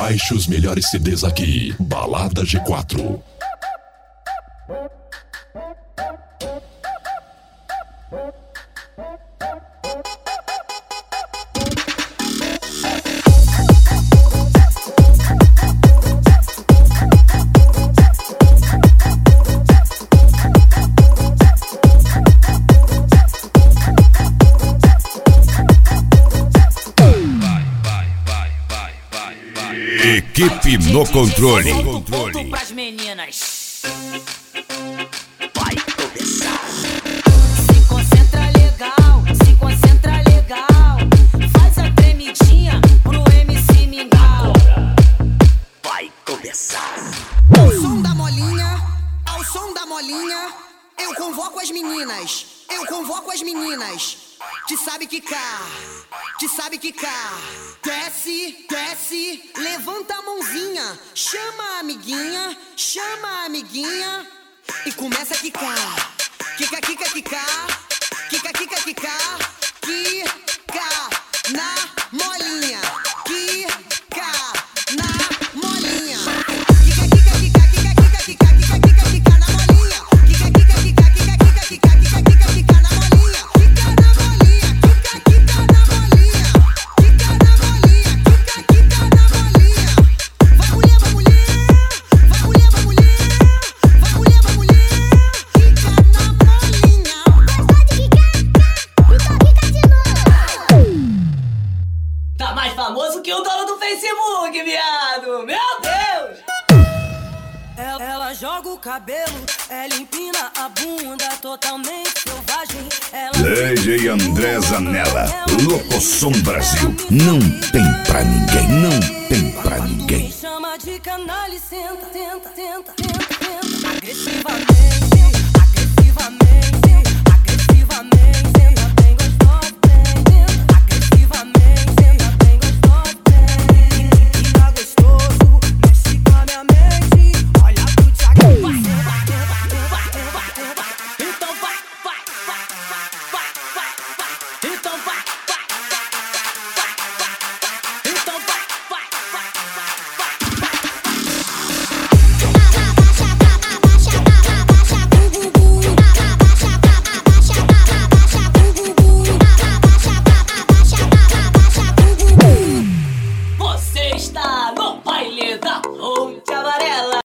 Baixe os melhores CDs aqui. Balada G4. Equipe no controle. Ponto pras meninas. Vai começar. Se concentra legal, se concentra legal. Faz a tremidinha pro MC Mingau. Vai começar. Ao som da molinha, ao som da molinha, eu convoco as meninas, eu convoco as meninas. Que sabe quicar, que sabe quicar. Desce, desce, levanta a mãozinha. Chama a amiguinha e começa a quicar. Quica, quica, quicar. Quica, quica, quicar. Quica na molinha. Quica na molinha. Quica, quica, quica, quica, quica, quica, quica, quica, quica na molinha. Quica, quica, quica, quica, quica, quica, quica, quica, quica na molinha. Quica na molinha, quica, quica na molinha. Quica na molinha, quica, quica na molinha. Vai mulher, vai mulher. Vai mulher, vai mulher. Vai mulher, vai mulher. Quica na molinha. Gostou de quicar? Quica, quica de novo. Tá mais famoso que o dono do Facebook, viado. Meu Deus. Ela joga o cabelo, ela empina a bunda, totalmente selvagem. DJ André Zanella, Locoção Brasil. Não tem pra ninguém, não tem pra ninguém. Chama de canal e senta, tenta, tenta, tenta.